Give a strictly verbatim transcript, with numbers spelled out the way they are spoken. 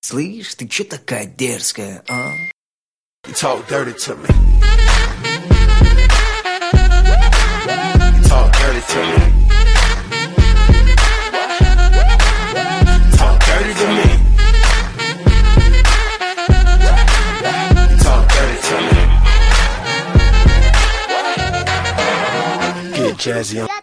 Слышь, ты чё такая дерзкая, а? You talk dirty to me. You talk dirty to me. Talk dirty to me. You talk dirty to me. Get jazzy on.